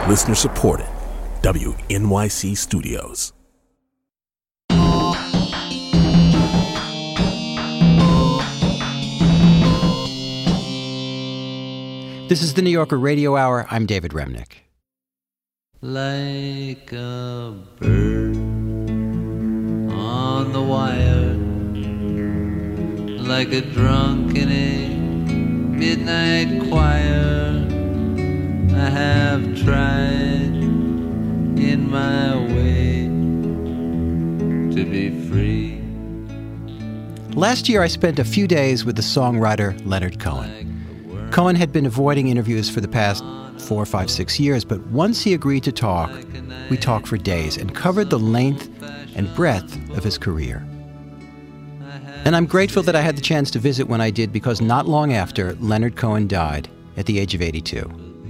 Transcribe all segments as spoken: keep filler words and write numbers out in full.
Listener supported. W N Y C Studios. This is the New Yorker Radio Hour. I'm David Remnick. Like a bird on the wire, like a drunk in a midnight choir, I have tried in my way to be free. Last year I spent a few days with the songwriter Leonard Cohen. Cohen had been avoiding interviews for the past four, five, six years, but once he agreed to talk, we talked for days and covered the length and breadth of his career. And I'm grateful that I had the chance to visit when I did, because not long after, Leonard Cohen died at the age of eighty-two.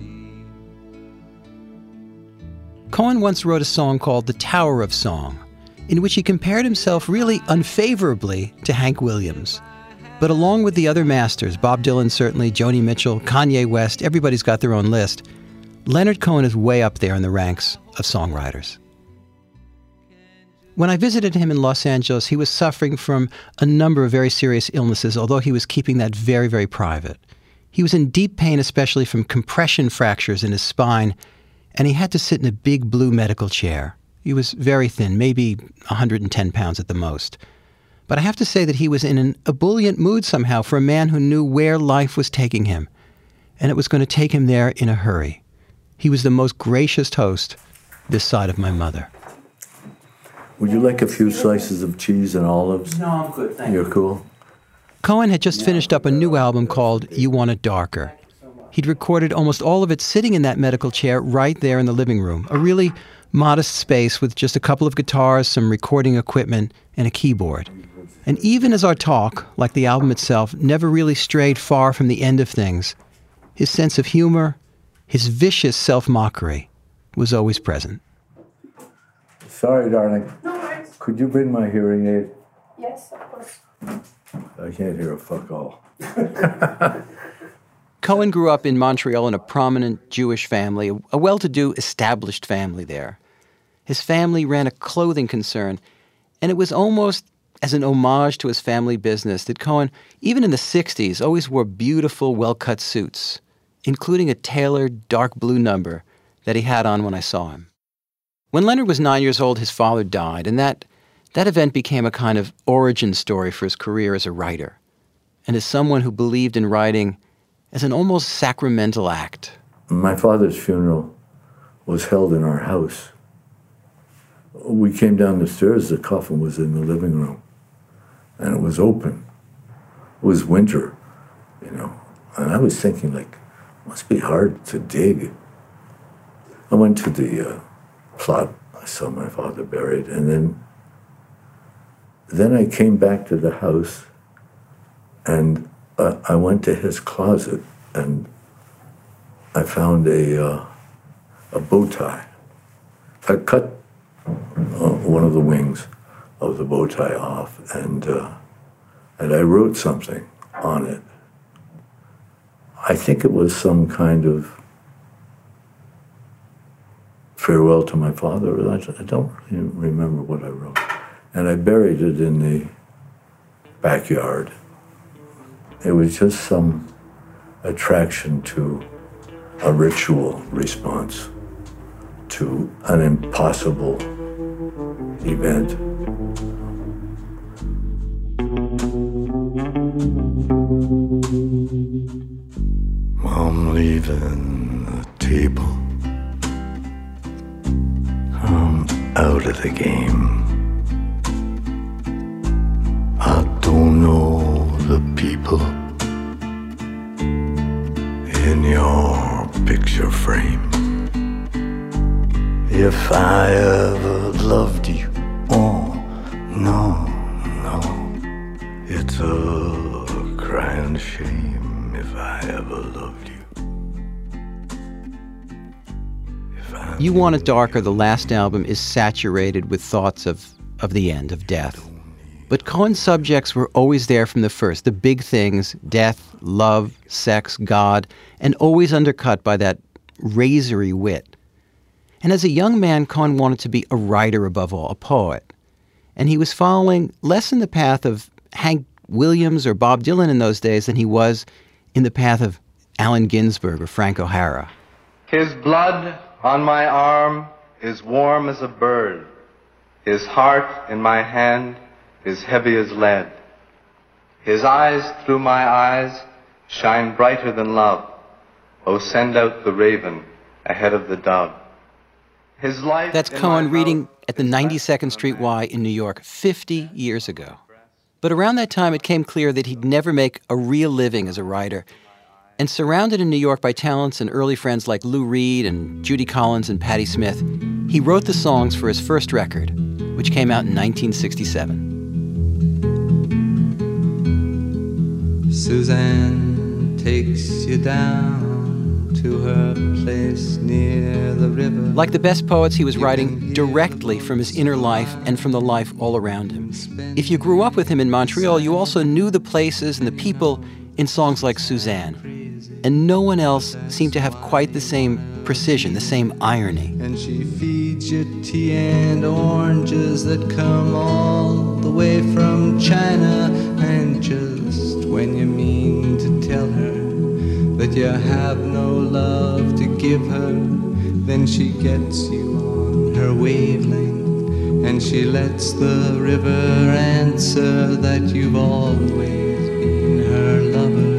Cohen once wrote a song called The Tower of Song, in which he compared himself really unfavorably to Hank Williams. But along with the other masters, Bob Dylan certainly, Joni Mitchell, Kanye West, everybody's got their own list, Leonard Cohen is way up there in the ranks of songwriters. When I visited him in Los Angeles, he was suffering from a number of very serious illnesses, although he was keeping that very, very private. He was in deep pain, especially from compression fractures in his spine, and he had to sit in a big blue medical chair. He was very thin, maybe one hundred ten pounds at the most. But I have to say that he was in an ebullient mood somehow for a man who knew where life was taking him, and it was going to take him there in a hurry. He was the most gracious host this side of my mother. Would you like a few slices of cheese and olives? No, I'm good, thank you. You're cool? Cohen had just finished up a new album called You Want It Darker. He'd recorded almost all of it sitting in that medical chair right there in the living room, a really modest space with just a couple of guitars, some recording equipment, and a keyboard. And even as our talk, like the album itself, never really strayed far from the end of things, his sense of humor, his vicious self-mockery, was always present. Sorry, darling. No worries. Could you bring my hearing aid? Yes, of course. I can't hear a fuck all. Cohen grew up in Montreal in a prominent Jewish family, a well-to-do, established family there. His family ran a clothing concern, and it was almost as an homage to his family business that Cohen, even in the sixties, always wore beautiful, well-cut suits, including a tailored dark blue number that he had on when I saw him. When Leonard was nine years old, his father died, and that, that event became a kind of origin story for his career as a writer, and as someone who believed in writing as an almost sacramental act. My father's funeral was held in our house. We came down the stairs, the coffin was in the living room, and it was open. It was winter, you know, and I was thinking, like, it must be hard to dig. I went to the uh, plot, I saw my father buried, and then, then I came back to the house, and uh, I went to his closet, and I found a, uh, a bow tie. I cut uh, one of the wings of the bow tie off, and uh, and I wrote something on it. I think it was some kind of farewell to my father. I don't really remember what I wrote. And I buried it in the backyard. It was just some attraction to a ritual response to an impossible event. I'm leaving the table. I'm out of the game. I don't know the people in your picture frame. If I ever loved you, oh, no, no. It's a crying shame if I ever loved you. If I You Want It Darker, the last album, is saturated with thoughts of, of the end, of death. But Cohen's subjects were always there from the first, the big things, death, love, sex, God, and always undercut by that razory wit. And as a young man, Cohen wanted to be a writer above all, a poet. And he was following less in the path of Hank Williams or Bob Dylan in those days than he was in the path of Allen Ginsberg or Frank O'Hara. His blood on my arm is warm as a bird. His heart in my hand is heavy as lead. His eyes through my eyes shine brighter than love. Oh, send out the raven ahead of the dove. His life. That's Cohen reading at the ninety-second Street Y in New York fifty years ago. But around that time, it came clear that he'd never make a real living as a writer. And surrounded in New York by talents and early friends like Lou Reed and Judy Collins and Patti Smith, he wrote the songs for his first record, which came out in nineteen sixty-seven. Suzanne takes you down to her place near the river. Like the best poets, he was writing directly from his inner life and from the life all around him. If you grew up with him in Montreal, you also knew the places and the people in songs like Suzanne. And no one else seemed to have quite the same precision, the same irony. And she feeds you tea and oranges that come all the way from China. And just when you mean to tell her that you have no love to give her, then she gets you on her wavelength, and she lets the river answer that you've always been her lover.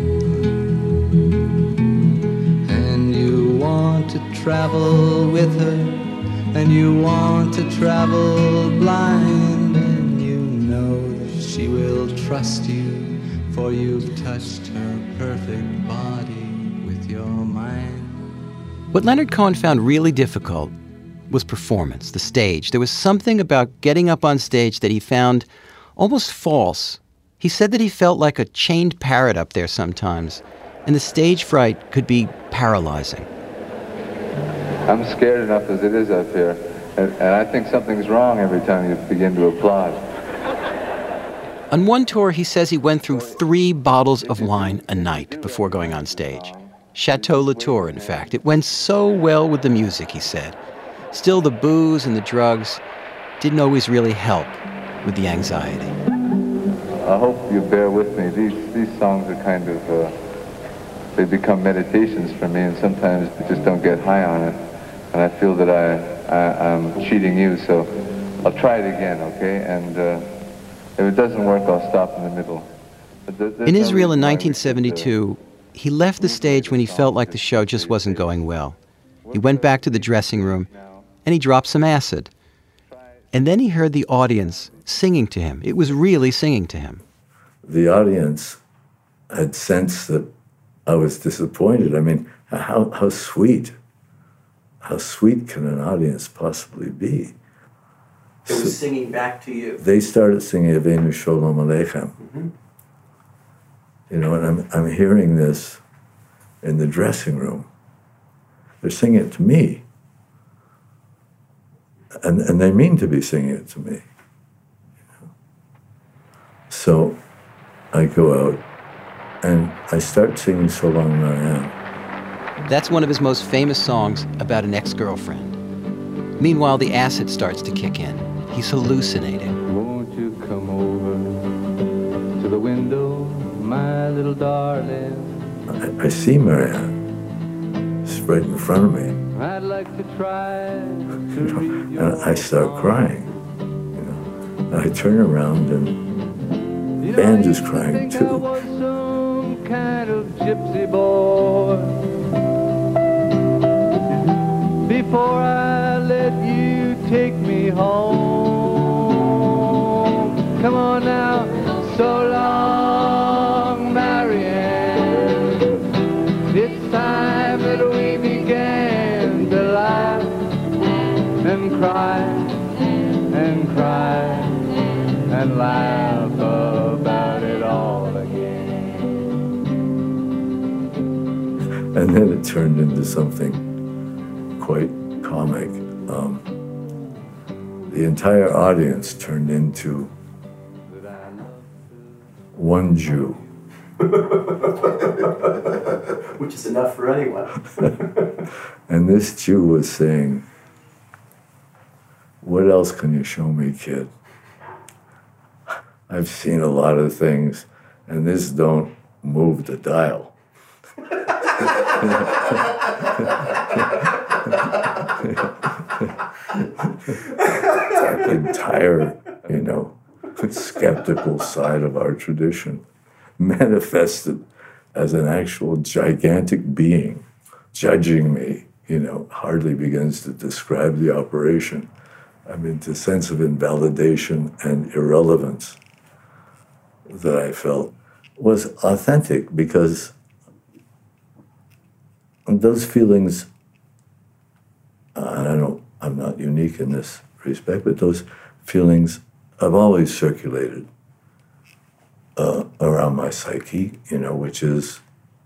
And you want to travel with her, and you want to travel blind, and you know that she will trust you, for you've touched her perfect body with your mind. What Leonard Cohen found really difficult was performance, the stage. There was something about getting up on stage that he found almost false. He said that he felt like a chained parrot up there sometimes, and the stage fright could be paralyzing. I'm scared enough as it is up here, and, and I think something's wrong every time you begin to applaud. On one tour, he says he went through three bottles of wine a night before going on stage. Chateau Latour, in fact. It went so well with the music, he said. Still, the booze and the drugs didn't always really help with the anxiety. I hope you bear with me. These these songs are kind of, uh, they become meditations for me, and sometimes I just don't get high on it. And I feel that I, I, I'm cheating you, so I'll try it again, okay? And uh, if it doesn't work, I'll stop in the middle. In Israel in nineteen seventy-two, he left the stage when he felt like the show just wasn't going well. He went back to the dressing room, and he dropped some acid. And then he heard the audience singing to him. It was really singing to him. The audience had sensed that I was disappointed. I mean, how, how sweet, how sweet can an audience possibly be? It was so singing back to you. They started singing Avenu Shalom Aleichem. Mm-hmm. You know, and I'm, I'm hearing this in the dressing room. They're singing it to me. And, and they mean to be singing it to me. You know? So I go out and I start singing So Long Marianne. That's one of his most famous songs about an ex-girlfriend. Meanwhile, the acid starts to kick in. He's hallucinating. Won't you come over to the window, my little darling? I, I see Marianne. She's right in front of me. I'd like to try to you know, and I start crying. You know, and I turn around and the band is crying too. I was some kind of gypsy boy before I let you take me home. Come on now, so long, Marianne. It's time that we began to laugh and cry and cry and laugh about it all again. And then it turned into something quite comic. Um, the entire audience turned into one Jew Which is enough for anyone. And this Jew was saying, what else can you show me, kid? I've seen a lot of things, and this don't move the dial. That entire, you know, skeptical side of our tradition manifested as an actual gigantic being judging me, you know, hardly begins to describe the operation. I mean, the sense of invalidation and irrelevance that I felt was authentic, because those feelings, uh, and I don't, I'm not unique in this respect, but those feelings have always circulated uh, around my psyche, you know, which is,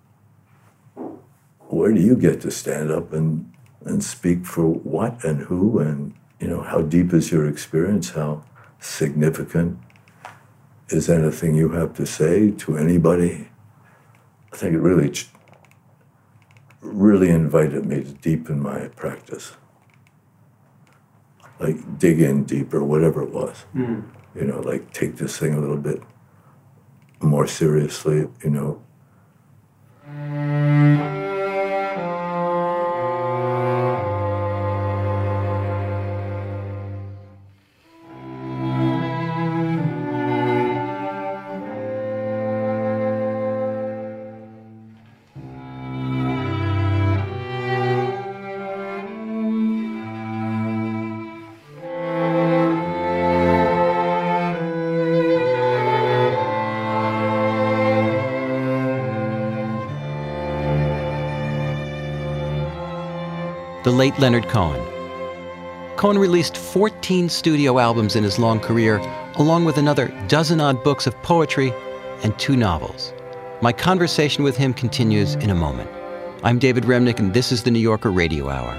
where do you get to stand up and, and speak for what and who, and, you know, how deep is your experience? How significant is anything you have to say to anybody? I think it really, really invited me to deepen my practice. Like dig in deeper, whatever it was. Mm. You know, like take this thing a little bit more seriously, you know. The late Leonard Cohen. Cohen released fourteen studio albums in his long career, along with another dozen-odd books of poetry and two novels. My conversation with him continues in a moment. I'm David Remnick, and this is the New Yorker Radio Hour.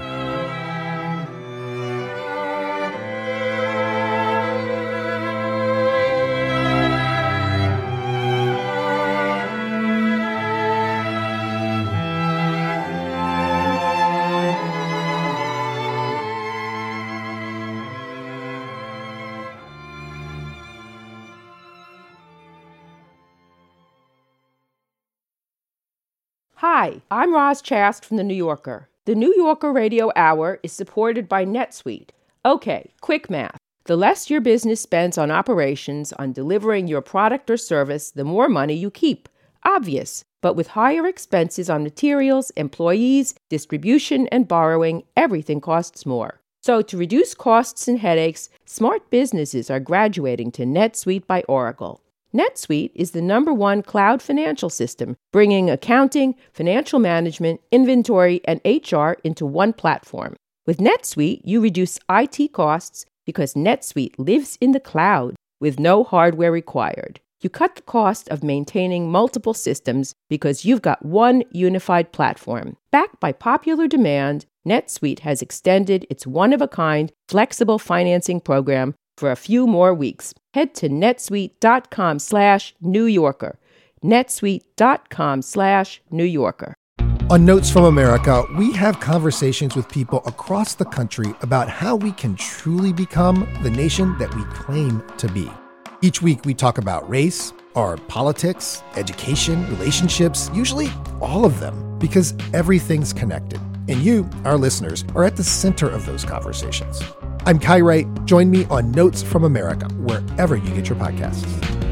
Hi, I'm Roz Chast from The New Yorker. The New Yorker Radio Hour is supported by NetSuite. Okay, quick math. The less your business spends on operations, on delivering your product or service, the more money you keep. Obvious. But with higher expenses on materials, employees, distribution, and borrowing, everything costs more. So to reduce costs and headaches, smart businesses are graduating to NetSuite by Oracle. NetSuite is the number one cloud financial system, bringing accounting, financial management, inventory, and H R into one platform. With NetSuite, you reduce I T costs because NetSuite lives in the cloud with no hardware required. You cut the cost of maintaining multiple systems because you've got one unified platform. Backed by popular demand, NetSuite has extended its one-of-a-kind flexible financing program for a few more weeks. Head to netsuite.com slash New Yorker. netsuite.com slash New Yorker. On Notes from America, we have conversations with people across the country about how we can truly become the nation that we claim to be. Each week we talk about race, our politics, education, relationships, usually all of them, because everything's connected. And you, our listeners, are at the center of those conversations. I'm Kai Wright. Join me on Notes from America, wherever you get your podcasts.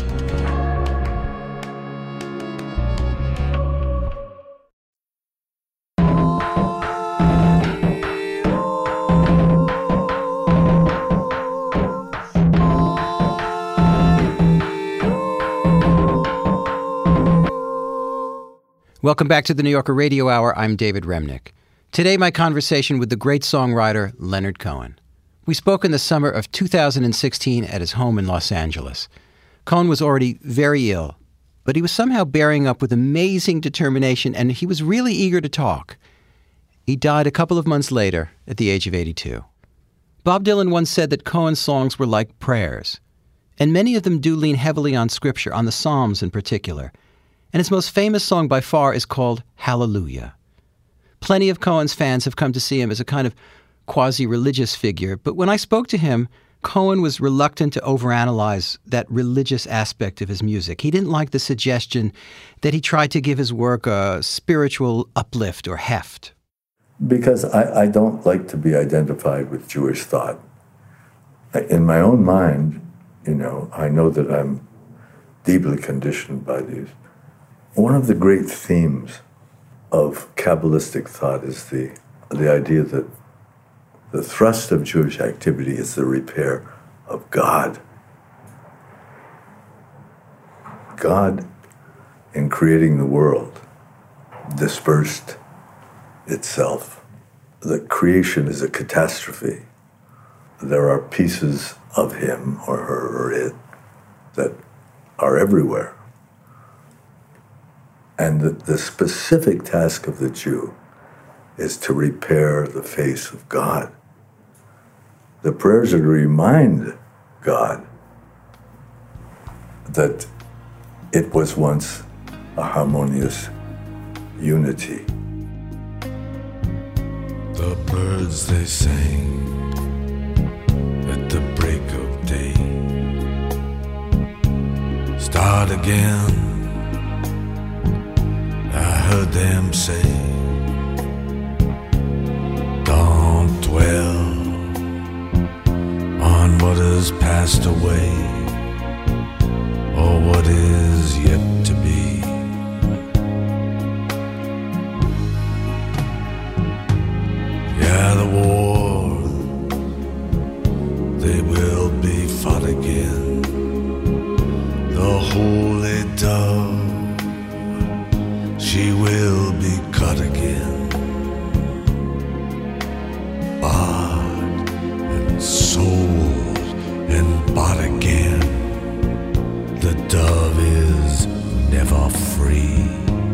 Welcome back to the New Yorker Radio Hour. I'm David Remnick. Today, my conversation with the great songwriter Leonard Cohen. We spoke in the summer of two thousand sixteen at his home in Los Angeles. Cohen was already very ill, but he was somehow bearing up with amazing determination, and he was really eager to talk. He died a couple of months later at the age of eighty-two. Bob Dylan once said that Cohen's songs were like prayers, and many of them do lean heavily on Scripture, on the Psalms in particular. and his most famous song by far is called Hallelujah. Plenty of Cohen's fans have come to see him as a kind of quasi-religious figure, but when I spoke to him, Cohen was reluctant to overanalyze that religious aspect of his music. He didn't like the suggestion that he tried to give his work a spiritual uplift or heft. Because I, I don't like to be identified with Jewish thought. In my own mind, you know, I know that I'm deeply conditioned by these. One of the great themes of Kabbalistic thought is the, the idea that the thrust of Jewish activity is the repair of God. God, in creating the world, dispersed itself. The creation is a catastrophe. There are pieces of him or her or it that are everywhere. And the, the specific task of the Jew is to repair the face of God. The prayers are to remind God that it was once a harmonious unity. The birds they sang at the break of day. Start again, I heard them say, don't dwell on what has passed away or what is yet to be. Yeah, the war, they will be fought again. The holy dove, she will be cut again. Bought and sold and bought again. The dove is never free.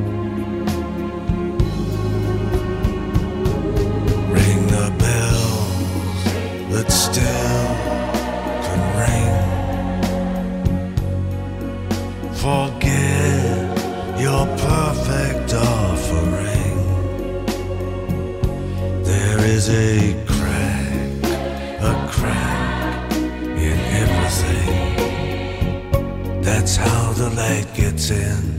Ring the bells that still can ring. Forget your perfect offering. There is a crack, a crack in everything. That's how the light gets in.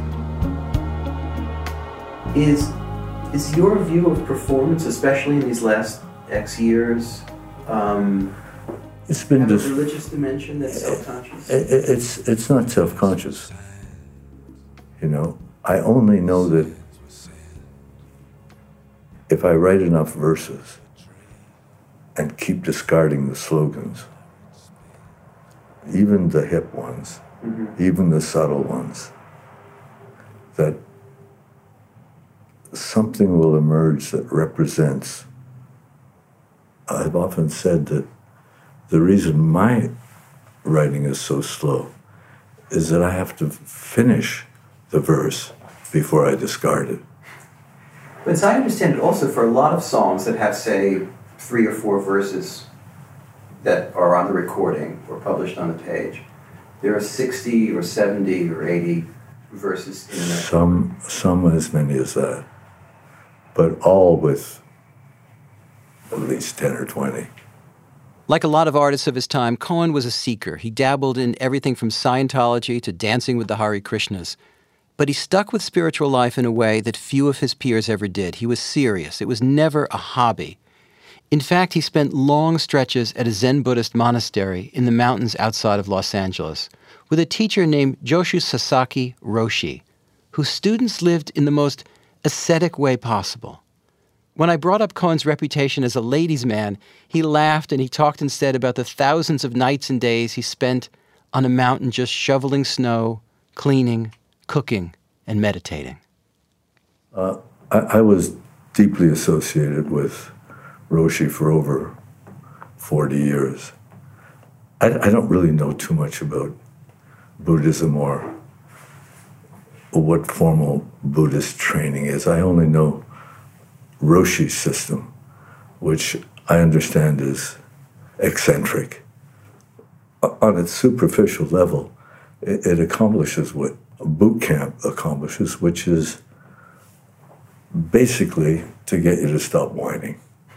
Is is your view of performance, especially in these last X years, um, It's been have a dis- religious dimension that's self-conscious? it, it- it's it's not self-conscious. You know, I only know that if I write enough verses and keep discarding the slogans, even the hip ones, mm-hmm. even the subtle ones, that something will emerge that represents. I've often said that the reason my writing is so slow is that I have to finish the verse before I discard it. But as I understand it, also for a lot of songs that have, say, three or four verses that are on the recording or published on the page, there are sixty or seventy or eighty verses in there. Some, some as many as that, but all with at least ten or twenty. Like a lot of artists of his time, Cohen was a seeker. He dabbled in everything from Scientology to dancing with the Hare Krishnas. But he stuck with spiritual life in a way that few of his peers ever did. He was serious. It was never a hobby. In fact, he spent long stretches at a Zen Buddhist monastery in the mountains outside of Los Angeles with a teacher named Joshu Sasaki Roshi, whose students lived in the most ascetic way possible. When I brought up Cohen's reputation as a ladies' man, he laughed and he talked instead about the thousands of nights and days he spent on a mountain just shoveling snow, cleaning, cooking, and meditating. Uh, I, I was deeply associated with Roshi for over forty years. I, I don't really know too much about Buddhism or what formal Buddhist training is. I only know Roshi's system, which I understand is eccentric. On its superficial level, it, it accomplishes what boot camp accomplishes, which is basically to get you to stop whining.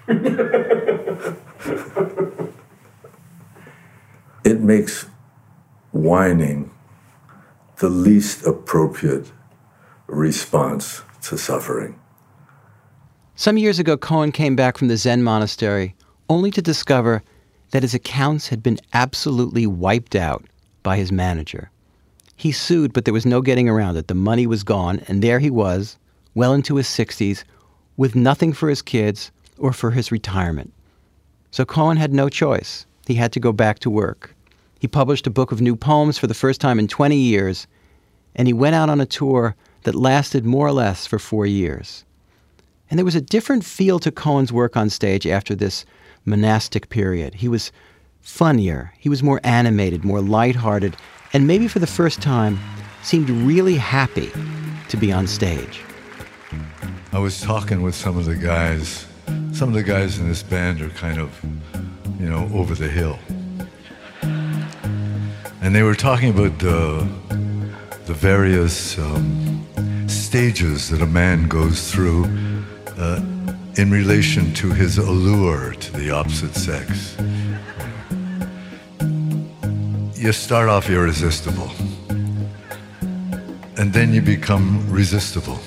It makes whining the least appropriate response to suffering. Some years ago, Cohen came back from the Zen monastery only to discover that his accounts had been absolutely wiped out by his manager. He sued, but there was no getting around it. The money was gone, and there he was, well into his sixties, with nothing for his kids or for his retirement. So Cohen had no choice. He had to go back to work. He published a book of new poems for the first time in twenty years, and he went out on a tour that lasted more or less for four years. And there was a different feel to Cohen's work on stage after this monastic period. He was funnier, he was more animated, more lighthearted, and maybe for the first time seemed really happy to be on stage. I was talking with some of the guys. Some of the guys in this band are kind of, you know, over the hill. And they were talking about the, the various um, stages that a man goes through uh, in relation to his allure to the opposite sex. You start off irresistible, and then you become resistible.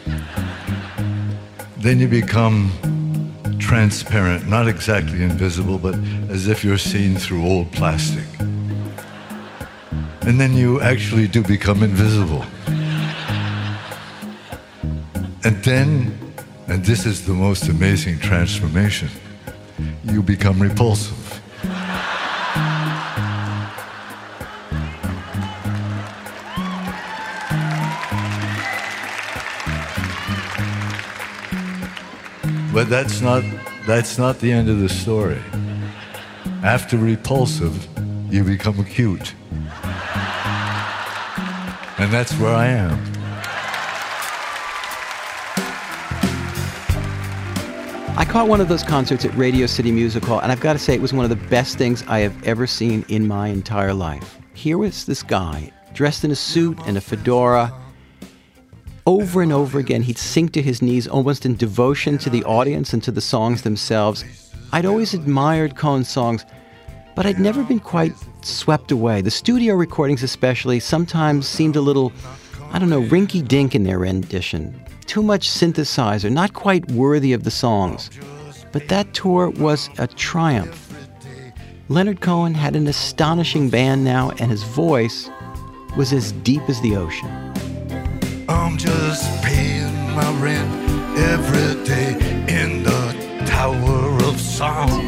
Then you become transparent, not exactly invisible, but as if you're seen through old plastic. And then you actually do become invisible. And then, and this is the most amazing transformation, you become repulsive. But that's not, that's not the end of the story. After repulsive, you become acute. And that's where I am. I caught one of those concerts at Radio City Music Hall, and I've got to say it was one of the best things I have ever seen in my entire life. Here was this guy, dressed in a suit and a fedora. Over and over again, he'd sink to his knees almost in devotion to the audience and to the songs themselves. I'd always admired Cohen's songs, but I'd never been quite swept away. The studio recordings especially sometimes seemed a little, I don't know, rinky-dink in their rendition. Too much synthesizer, not quite worthy of the songs. But that tour was a triumph. Leonard Cohen had an astonishing band now, and his voice was as deep as the ocean. I'm just paying my rent every day in the Tower of Song.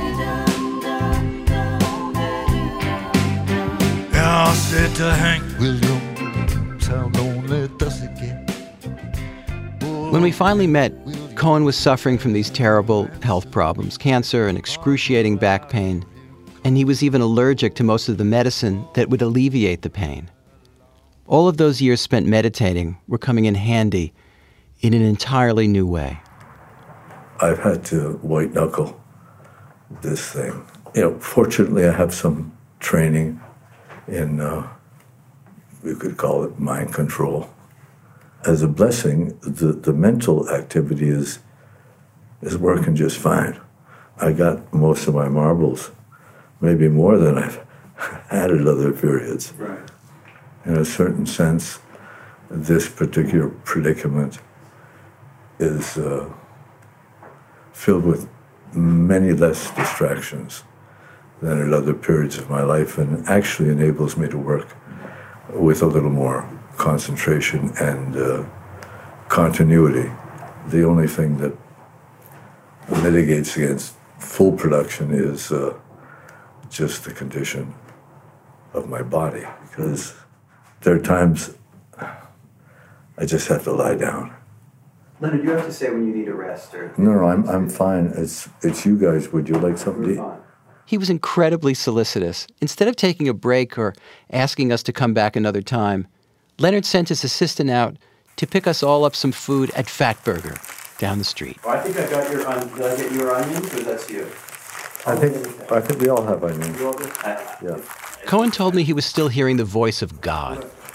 Yeah, I said to Hank Williams, how lonely does it get? When we finally met, Cohen was suffering from these terrible health problems, cancer and excruciating back pain, and he was even allergic to most of the medicine that would alleviate the pain. All of those years spent meditating were coming in handy in an entirely new way. I've had to white-knuckle this thing. You know, fortunately, I have some training in, uh, we could call it mind control. As a blessing, the, the mental activity is, is working just fine. I got most of my marbles, maybe more than I've had at other periods. Right. In a certain sense, this particular predicament is uh, filled with many less distractions than at other periods of my life, and actually enables me to work with a little more concentration and uh, continuity. The only thing that mitigates against full production is uh, just the condition of my body, because there are times I just have to lie down. Leonard, you have to say when you need a rest. Or no, no, I'm I'm fine. It's it's you guys. Would you like something to eat? He was incredibly solicitous. Instead of taking a break or asking us to come back another time, Leonard sent his assistant out to pick us all up some food at Fat Burger down the street. Oh, I think I got your on, did I get your onions, or that's you? I think I think we all have onions. You all did? Yeah. Cohen told me he was still hearing the voice of God.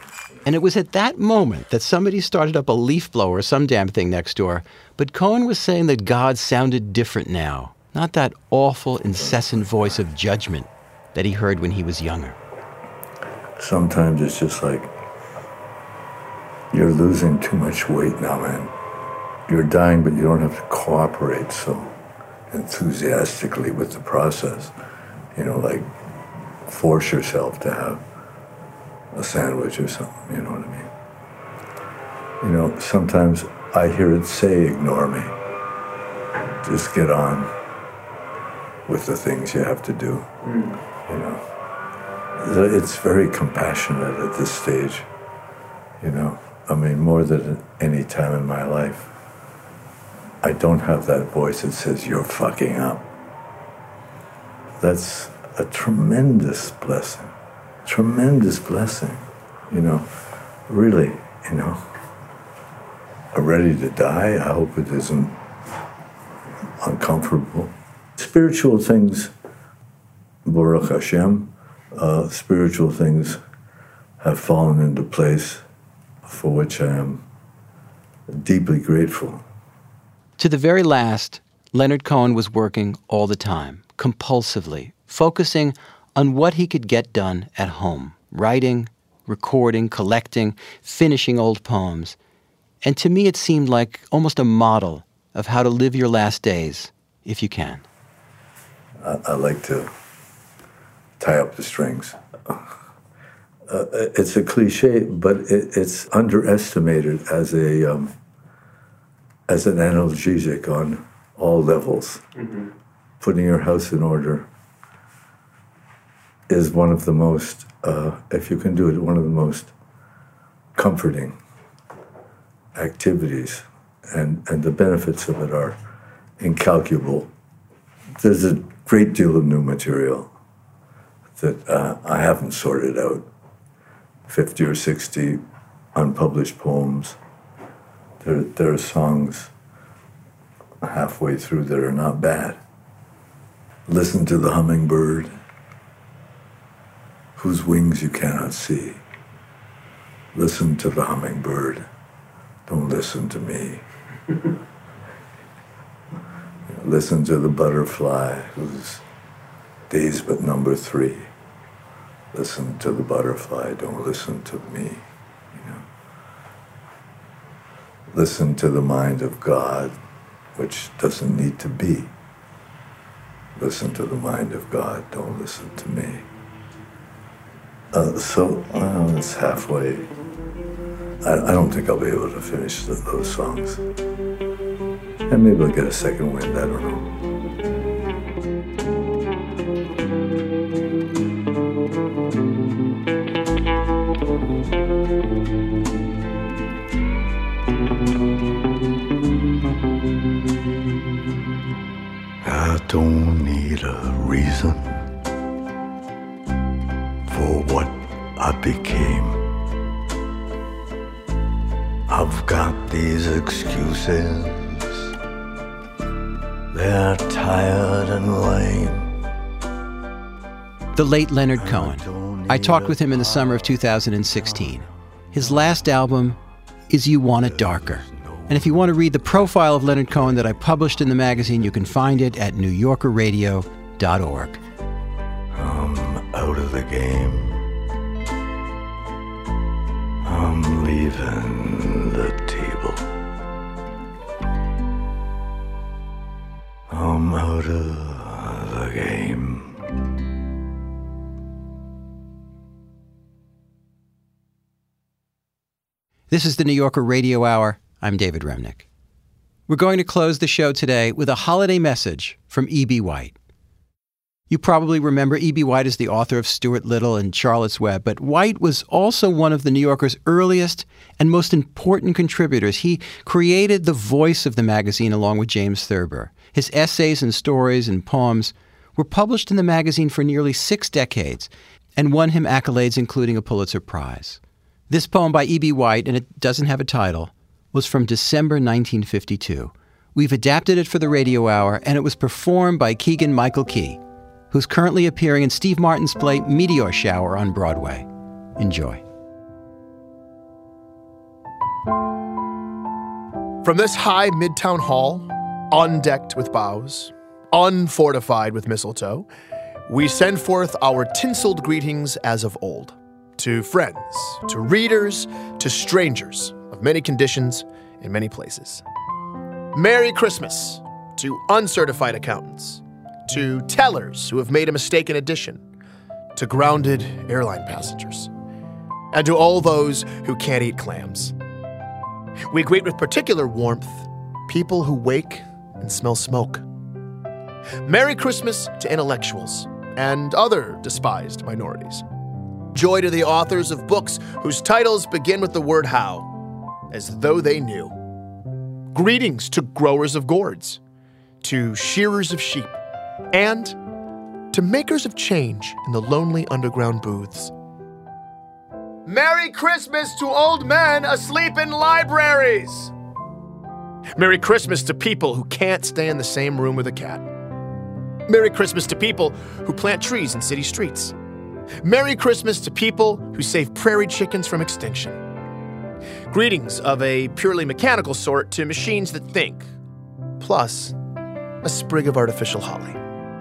And it was at that moment that somebody started up a leaf blower or some damn thing next door. But Cohen was saying that God sounded different now, not that awful, incessant voice of judgment that he heard when he was younger. Sometimes it's just like, you're losing too much weight now, man. You're dying, but you don't have to cooperate so enthusiastically with the process. You know, like, force yourself to have a sandwich or something, you know what I mean? You know, sometimes I hear it say, ignore me. Just get on with the things you have to do, mm. you know. It's very compassionate at this stage, you know. I mean, more than any time in my life, I don't have that voice that says, you're fucking up. That's a tremendous blessing, tremendous blessing, you know, really, you know. I'm ready to die. I hope it isn't uncomfortable. Spiritual things, Baruch Hashem, uh, spiritual things have fallen into place, for which I am deeply grateful. To the very last, Leonard Cohen was working all the time, compulsively, focusing on what he could get done at home, writing, recording, collecting, finishing old poems. And to me, it seemed like almost a model of how to live your last days, if you can. I, I like to tie up the strings. Uh, it's a cliche, but it, it's underestimated as a um, as an analgesic on all levels. Mm-hmm. Putting your house in order is one of the most, uh, if you can do it, one of the most comforting activities, and, and the benefits of it are incalculable. There's a great deal of new material that uh, I haven't sorted out. fifty or sixty unpublished poems. There, there are songs halfway through that are not bad. Listen to the hummingbird, whose wings you cannot see. Listen to the hummingbird. Don't listen to me. Listen to the butterfly, whose days but number three. Listen to the butterfly, don't listen to me, you know. Listen to the mind of God, which doesn't need to be. Listen to the mind of God, don't listen to me. Uh, so, well, it's halfway. I, I don't think I'll be able to finish the, those songs. And maybe I'll get a second wind, I don't know. I don't need a reason for what I became. I've got these excuses, they're tired and lame. The late Leonard Cohen. I talked with him in the summer of two thousand sixteen. His last album is You Want It Darker. And if you want to read the profile of Leonard Cohen that I published in the magazine, you can find it at new yorker radio dot org. I'm out of the game. I'm leaving the table. I'm out of the game. This is the New Yorker Radio Hour. I'm David Remnick. We're going to close the show today with a holiday message from E B. White. You probably remember E B. White as the author of Stuart Little and Charlotte's Web, but White was also one of the New Yorker's earliest and most important contributors. He created the voice of the magazine along with James Thurber. His essays and stories and poems were published in the magazine for nearly six decades and won him accolades including a Pulitzer Prize. This poem by E B. White, and it doesn't have a title, was from December nineteen fifty-two. We've adapted it for the Radio Hour, and it was performed by Keegan-Michael Key, who's currently appearing in Steve Martin's play Meteor Shower on Broadway. Enjoy. From this high midtown hall, undecked with boughs, unfortified with mistletoe, we send forth our tinseled greetings as of old, to friends, to readers, to strangers of many conditions in many places. Merry Christmas to uncertified accountants, to tellers who have made a mistaken addition, to grounded airline passengers, and to all those who can't eat clams. We greet with particular warmth people who wake and smell smoke. Merry Christmas to intellectuals and other despised minorities. Joy to the authors of books whose titles begin with the word how, as though they knew. Greetings to growers of gourds, to shearers of sheep, and to makers of change in the lonely underground booths. Merry Christmas to old men asleep in libraries! Merry Christmas to people who can't stay in the same room with a cat. Merry Christmas to people who plant trees in city streets. Merry Christmas to people who save prairie chickens from extinction. Greetings of a purely mechanical sort to machines that think, plus a sprig of artificial holly.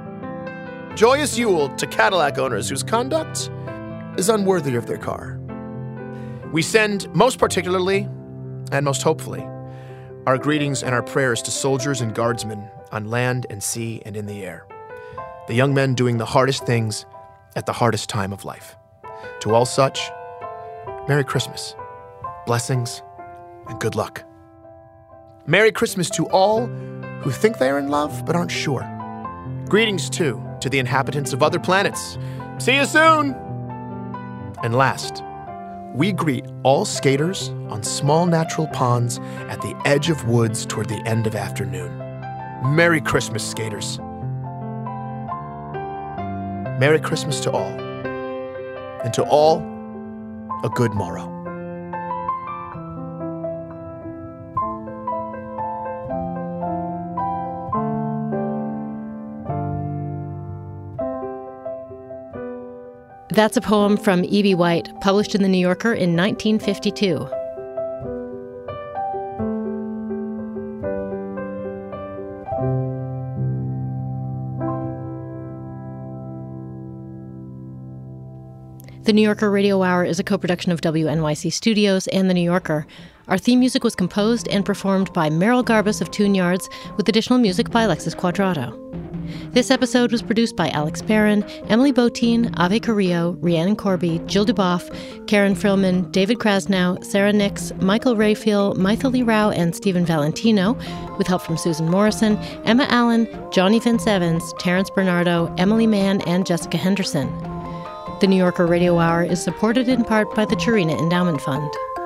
Joyous Yule to Cadillac owners whose conduct is unworthy of their car. We send most particularly, and most hopefully, our greetings and our prayers to soldiers and guardsmen on land and sea and in the air. The young men doing the hardest things at the hardest time of life. To all such, Merry Christmas, blessings, and good luck. Merry Christmas to all who think they are in love but aren't sure. Greetings, too, to the inhabitants of other planets. See you soon! And last, we greet all skaters on small natural ponds at the edge of woods toward the end of afternoon. Merry Christmas, skaters. Merry Christmas to all. And to all, a good morrow. That's a poem from E B. White, published in The New Yorker in nineteen fifty-two. The New Yorker Radio Hour is a co-production of W N Y C Studios and The New Yorker. Our theme music was composed and performed by Merrill Garbus of Tune Yards, with additional music by Alexis Quadrado. This episode was produced by Alex Barron, Emily Botein, Ave Carrillo, Rhiannon Corby, Jill Duboff, Karen Frillman, David Krasnow, Sarah Nix, Michael Rayfield, Maithili Rao, and Stephen Valentino, with help from Susan Morrison, Emma Allen, Johnny Vince Evans, Terrence Bernardo, Emily Mann, and Jessica Henderson. The New Yorker Radio Hour is supported in part by the Churina Endowment Fund.